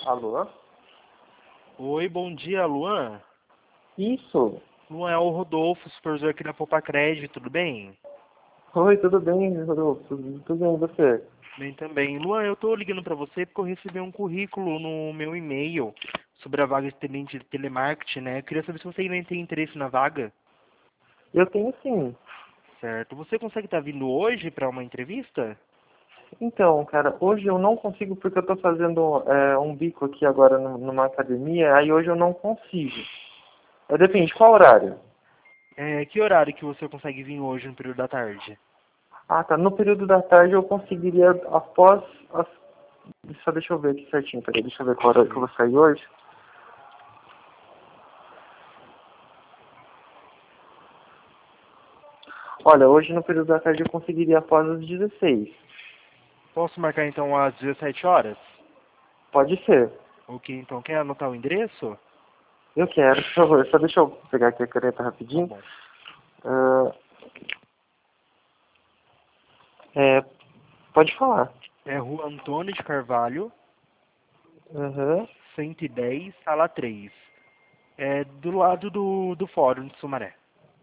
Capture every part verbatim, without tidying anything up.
Alô? Oi, bom dia, Luan. Isso. Luan, é o Rodolfo, supervisor aqui da Poupa Crédito, tudo bem? Oi, tudo bem, Rodolfo? Tudo, tudo bem, e você? Bem também. Luan, eu tô ligando pra você porque eu recebi um currículo no meu e-mail sobre a vaga de tenente de telemarketing, né? Eu queria saber se você ainda tem interesse na vaga. Eu tenho sim. Certo. Você consegue estar vindo hoje pra uma entrevista? Então, cara, hoje eu não consigo porque eu tô fazendo é, um bico aqui agora nu- numa academia, aí hoje eu não consigo. É, depende, qual horário? É, que horário que você consegue vir hoje no período da tarde? Ah, tá. No período da tarde eu conseguiria após as... Só deixa eu ver aqui certinho, peraí, deixa eu ver qual hora que eu vou sair hoje. Olha, hoje no período da tarde eu conseguiria após as dezesseis. Posso marcar então às dezessete horas? Pode ser. Ok, então quer anotar o endereço? Eu quero, por favor. Só deixa eu pegar aqui a caneta Tá rapidinho. bom. Ah, é, pode falar. É Rua Antônio de Carvalho, Uhum. cento e dez, sala três. É do lado do, do Fórum de Sumaré.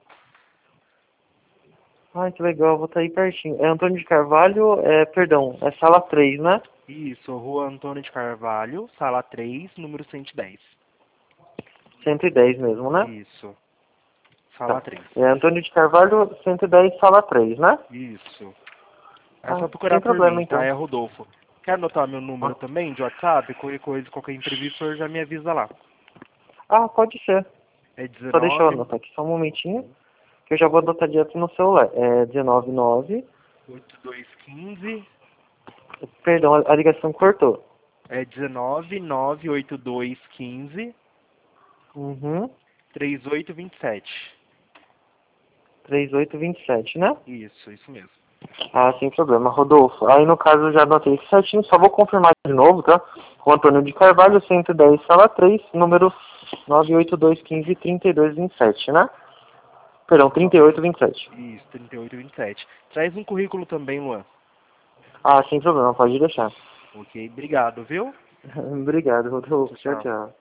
Ai, que legal, vou estar aí pertinho. É Antônio de Carvalho, é, perdão, é sala três, né? Isso, Rua Antônio de Carvalho, sala três, número cento e dez. cento e dez mesmo, né? Isso, sala Tá. três. É Antônio de Carvalho, cento e dez, sala três, né? Isso. É Ah, só procurar sem por problema mim, tá? então. É Rodolfo. Quer anotar meu número também de WhatsApp? Qualquer coisa, qualquer imprevisto, o senhor já me avisa lá. Ah, pode ser. É Só deixa eu dezenove, anotar aqui só um momentinho, que eu já vou adotar direto no celular. É dezenove nove. oitenta e dois quinze. Perdão, a a ligação cortou. É dezenove, nove oito dois quinze, Uhum. trinta e oito vinte e sete. trinta e oito vinte e sete, né? Isso, isso mesmo. Ah, sem problema, Rodolfo. Aí no caso eu já anotei aqui certinho, só vou confirmar de novo, tá? O Antônio de Carvalho, cento e dez, sala três, número nove oito dois um cinco, três dois dois sete, né? Perdão, No- trinta e oito vinte e sete. Isso, trinta e oito vinte e sete. Traz um currículo também, Luan. Ah, sem problema, pode deixar. Ok, obrigado, viu? Obrigado, Rodolfo. Tchau, Tchau, tchau. tchau.